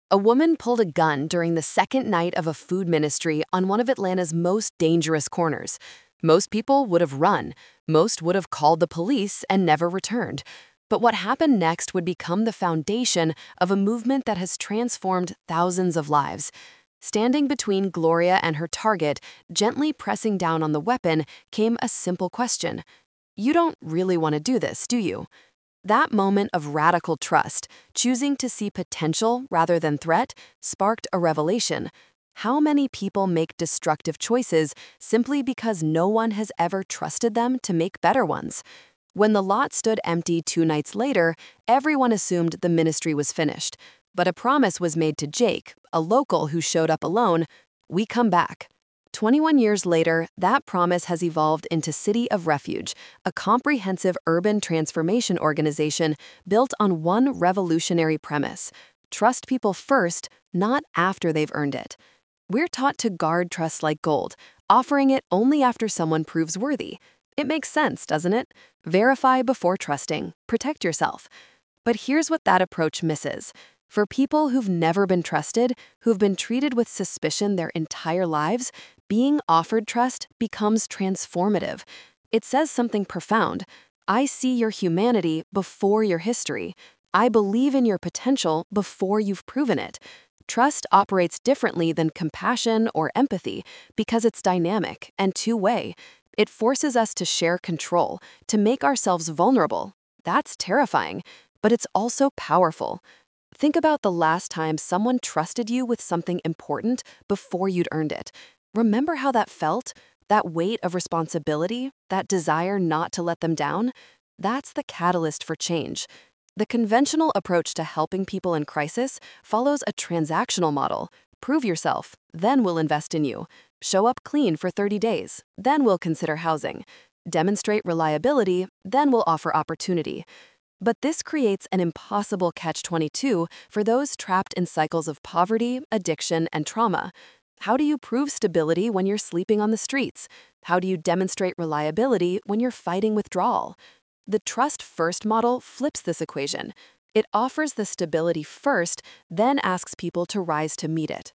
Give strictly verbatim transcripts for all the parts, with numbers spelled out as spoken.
A woman pulled a gun during the second night of a food ministry on one of Atlanta's most dangerous corners. Most people would have run. Most would have called the police and never returned. But what happened next would become the foundation of a movement that has transformed thousands of lives. Standing between Gloria and her target, gently pressing down on the weapon, came a simple question. You don't really want to do this, do you? That moment of radical trust, choosing to see potential rather than threat, sparked a revelation. How many people make destructive choices simply because no one has ever trusted them to make better ones? When the lot stood empty two nights later, everyone assumed the ministry was finished. But a promise was made to Jake, a local who showed up alone. We come back. twenty-one years later, that promise has evolved into City of Refuge, a comprehensive urban transformation organization built on one revolutionary premise: trust people first, not after they've earned it. We're taught to guard trust like gold, offering it only after someone proves worthy. It makes sense, doesn't it? Verify before trusting, protect yourself. But here's what that approach misses. For people who've never been trusted, who've been treated with suspicion their entire lives, being offered trust becomes transformative. It says something profound. I see your humanity before your history. I believe in your potential before you've proven it. Trust operates differently than compassion or empathy because it's dynamic and two-way. It forces us to share control, to make ourselves vulnerable. That's terrifying, but it's also powerful. Think about the last time someone trusted you with something important before you'd earned it. Remember how that felt? That weight of responsibility? That desire not to let them down? That's the catalyst for change. The conventional approach to helping people in crisis follows a transactional model. Prove yourself, then we'll invest in you. Show up clean for thirty days, then we'll consider housing. Demonstrate reliability, then we'll offer opportunity. But this creates an impossible catch twenty-two for those trapped in cycles of poverty, addiction, and trauma. How do you prove stability when you're sleeping on the streets? How do you demonstrate reliability when you're fighting withdrawal? The trust-first model flips this equation. It offers the stability first, then asks people to rise to meet it.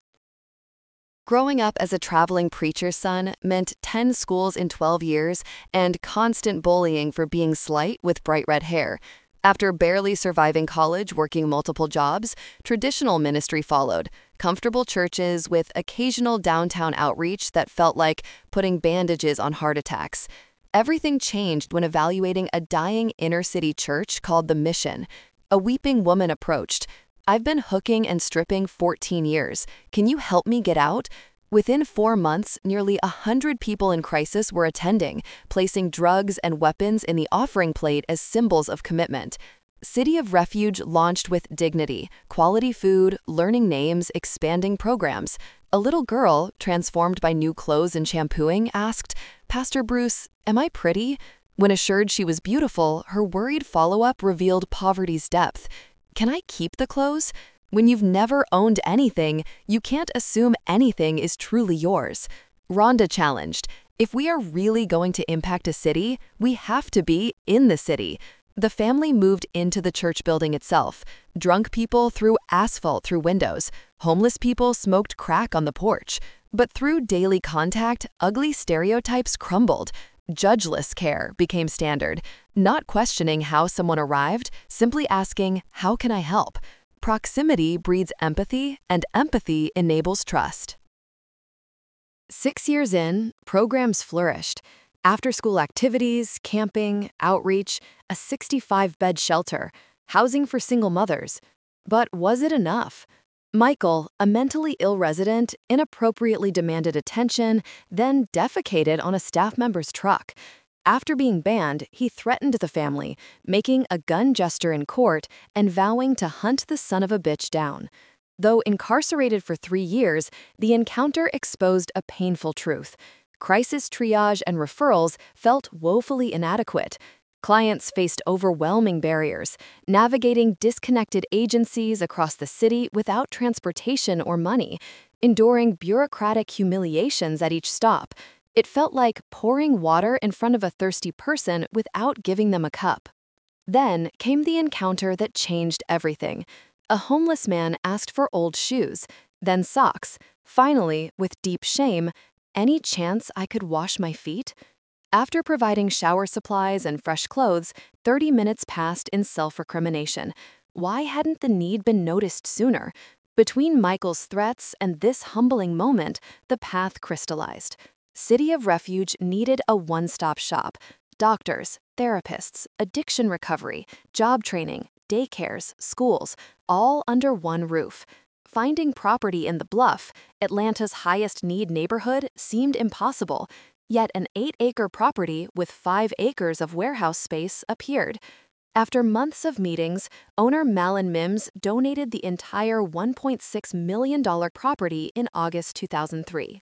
Growing up as a traveling preacher's son meant ten schools in twelve years and constant bullying for being slight with bright red hair. After barely surviving college working multiple jobs, traditional ministry followed. Comfortable churches with occasional downtown outreach that felt like putting bandages on heart attacks. Everything changed when evaluating a dying inner-city church called The Mission. A weeping woman approached. I've been hooking and stripping fourteen years. Can you help me get out? Within four months, nearly a hundred people in crisis were attending, placing drugs and weapons in the offering plate as symbols of commitment. City of Refuge launched with dignity, quality food, learning names, expanding programs. A little girl, transformed by new clothes and shampooing, asked, "Pastor Bruce, am I pretty?" When assured she was beautiful, her worried follow-up revealed poverty's depth. Can I keep the clothes? When you've never owned anything, you can't assume anything is truly yours. Rhonda challenged, if we are really going to impact a city, we have to be in the city. The family moved into the church building itself. Drunk people threw asphalt through windows. Homeless people smoked crack on the porch. But through daily contact, ugly stereotypes crumbled. Judgeless care became standard, not questioning how someone arrived, simply asking, how can I help? Proximity breeds empathy, and empathy enables trust. Six years in, programs flourished. After-school activities, camping, outreach, a sixty-five bed shelter, housing for single mothers. But was it enough? Michael, a mentally ill resident, inappropriately demanded attention, then defecated on a staff member's truck. After being banned, he threatened the family, making a gun gesture in court and vowing to hunt the son of a bitch down. Though incarcerated for three years, the encounter exposed a painful truth. Crisis triage and referrals felt woefully inadequate. Clients faced overwhelming barriers, navigating disconnected agencies across the city without transportation or money, enduring bureaucratic humiliations at each stop. It felt like pouring water in front of a thirsty person without giving them a cup. Then came the encounter that changed everything. A homeless man asked for old shoes, then socks. Finally, with deep shame, any chance I could wash my feet? After providing shower supplies and fresh clothes, thirty minutes passed in self-recrimination. Why hadn't the need been noticed sooner? Between Michael's threats and this humbling moment, the path crystallized. City of Refuge needed a one-stop shop. Doctors, therapists, addiction recovery, job training, daycares, schools, all under one roof. Finding property in the Bluff, Atlanta's highest need neighborhood, seemed impossible. Yet an eight-acre property with five acres of warehouse space appeared. After months of meetings, owner Malin Mims donated the entire one point six million dollars property in August two thousand three.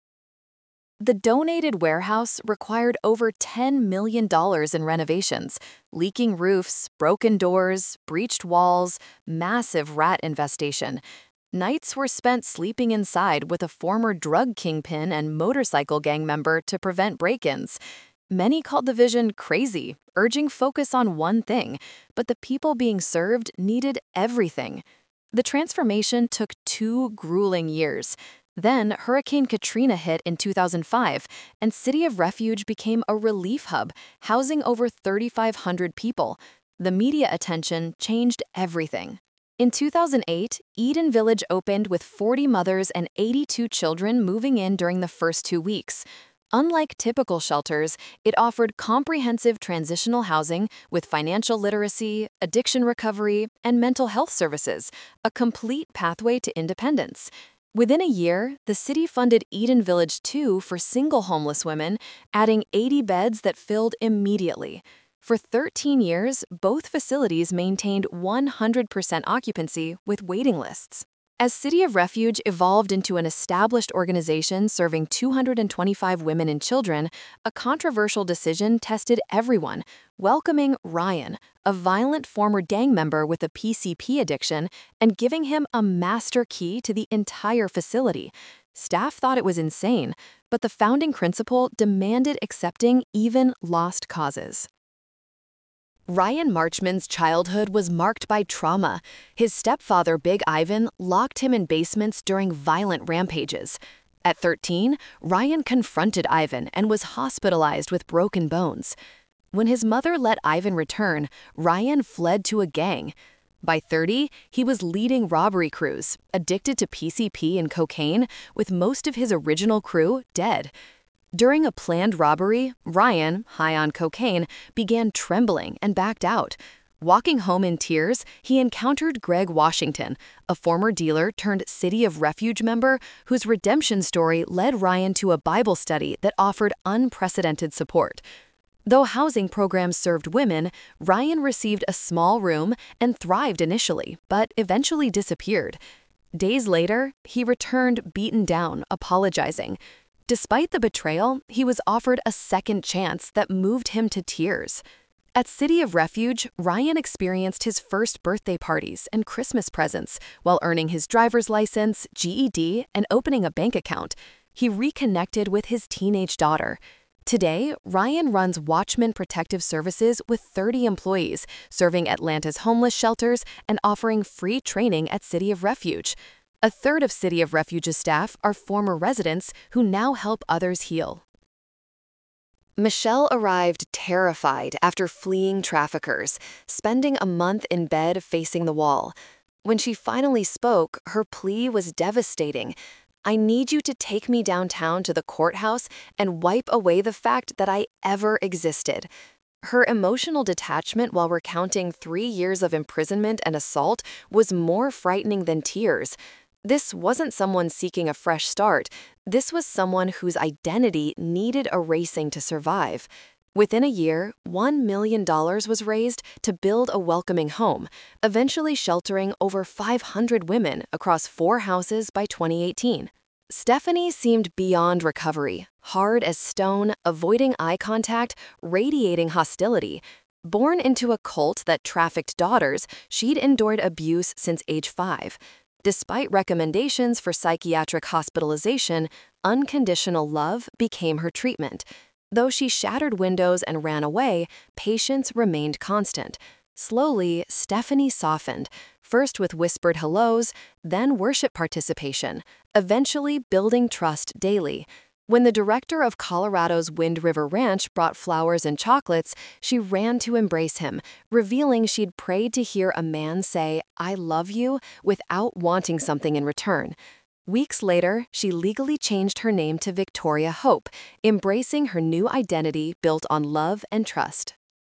The donated warehouse required over ten million dollars in renovations, leaking roofs, broken doors, breached walls, massive rat infestation. Nights were spent sleeping inside with a former drug kingpin and motorcycle gang member to prevent break-ins. Many called the vision crazy, urging focus on one thing, but the people being served needed everything. The transformation took two grueling years. Then Hurricane Katrina hit in two thousand five, and City of Refuge became a relief hub, housing over thirty-five hundred people. The media attention changed everything. In two thousand eight, Eden Village opened with forty mothers and eighty-two children moving in during the first two weeks. Unlike typical shelters, it offered comprehensive transitional housing with financial literacy, addiction recovery, and mental health services, a complete pathway to independence. Within a year, the city funded Eden Village two for single homeless women, adding eighty beds that filled immediately. For thirteen years, both facilities maintained one hundred percent occupancy with waiting lists. As City of Refuge evolved into an established organization serving two hundred twenty-five women and children, a controversial decision tested everyone, welcoming Ryan, a violent former gang member with a P C P addiction, and giving him a master key to the entire facility. Staff thought it was insane, but the founding principal demanded accepting even lost causes. Ryan Marchman's childhood was marked by trauma. His stepfather, Big Ivan, locked him in basements during violent rampages. At thirteen, Ryan confronted Ivan and was hospitalized with broken bones. When his mother let Ivan return, Ryan fled to a gang. By thirty, he was leading robbery crews, addicted to P C P and cocaine, with most of his original crew dead. During a planned robbery, Ryan, high on cocaine, began trembling and backed out. Walking home in tears, he encountered Greg Washington, a former dealer turned City of Refuge member whose redemption story led Ryan to a Bible study that offered unprecedented support. Though housing programs served women, Ryan received a small room and thrived initially, but eventually disappeared. Days later, he returned beaten down, apologizing. Despite the betrayal, he was offered a second chance that moved him to tears. At City of Refuge, Ryan experienced his first birthday parties and Christmas presents while earning his driver's license, G E D, and opening a bank account. He reconnected with his teenage daughter. Today, Ryan runs Watchman Protective Services with thirty employees, serving Atlanta's homeless shelters and offering free training at City of Refuge. A third of City of Refuge's staff are former residents who now help others heal. Michelle arrived terrified after fleeing traffickers, spending a month in bed facing the wall. When she finally spoke, her plea was devastating. "I need you to take me downtown to the courthouse and wipe away the fact that I ever existed." Her emotional detachment while recounting three years of imprisonment and assault was more frightening than tears. This wasn't someone seeking a fresh start. This was someone whose identity needed erasing to survive. Within a year, one million dollars was raised to build a welcoming home, eventually sheltering over five hundred women across four houses by twenty eighteen. Stephanie seemed beyond recovery, hard as stone, avoiding eye contact, radiating hostility. Born into a cult that trafficked daughters, she'd endured abuse since age five. Despite recommendations for psychiatric hospitalization, unconditional love became her treatment. Though she shattered windows and ran away, patience remained constant. Slowly, Stephanie softened, first with whispered hellos, then worship participation, eventually building trust daily. When the director of Colorado's Wind River Ranch brought flowers and chocolates, she ran to embrace him, revealing she'd prayed to hear a man say, "I love you," without wanting something in return. Weeks later, she legally changed her name to Victoria Hope, embracing her new identity built on love and trust.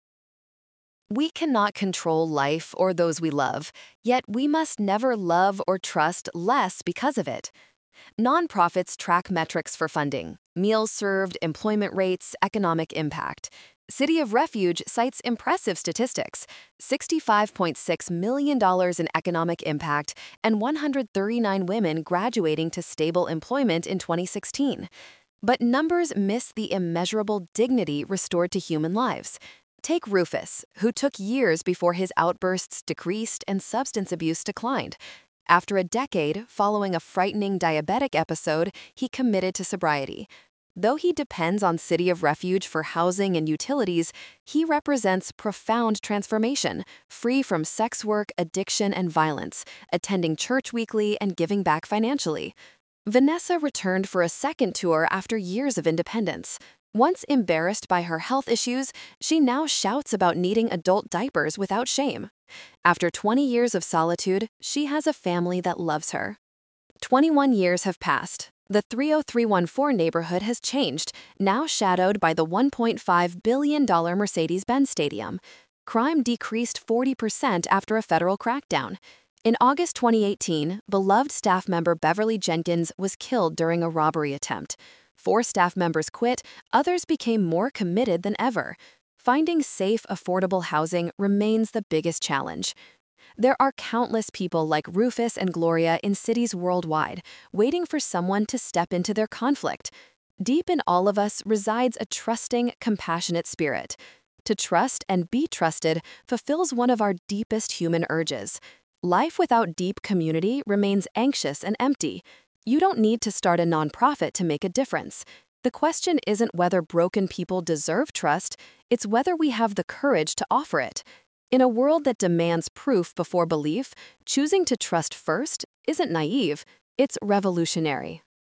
We cannot control life or those we love, yet we must never love or trust less because of it. Nonprofits track metrics for funding: meals served, employment rates, economic impact. City of Refuge cites impressive statistics: sixty-five point six million dollars in economic impact and one hundred thirty-nine women graduating to stable employment in twenty sixteen. But numbers miss the immeasurable dignity restored to human lives. Take Rufus, who took years before his outbursts decreased and substance abuse declined. After a decade, following a frightening diabetic episode, he committed to sobriety. Though he depends on City of Refuge for housing and utilities, he represents profound transformation, free from sex work, addiction, and violence, attending church weekly and giving back financially. Vanessa returned for a second tour after years of independence. Once embarrassed by her health issues, she now shouts about needing adult diapers without shame. After twenty years of solitude, she has a family that loves her. twenty-one years have passed. The three oh three one four neighborhood has changed, now shadowed by the one point five billion dollars Mercedes-Benz Stadium. Crime decreased forty percent after a federal crackdown. In August twenty eighteen, beloved staff member Beverly Jenkins was killed during a robbery attempt. Four staff members quit, others became more committed than ever. Finding safe, affordable housing remains the biggest challenge. There are countless people like Rufus and Gloria in cities worldwide, waiting for someone to step into their conflict. Deep in all of us resides a trusting, compassionate spirit. To trust and be trusted fulfills one of our deepest human urges. Life without deep community remains anxious and empty. You don't need to start a nonprofit to make a difference. The question isn't whether broken people deserve trust, it's whether we have the courage to offer it. In a world that demands proof before belief, choosing to trust first isn't naive, it's revolutionary.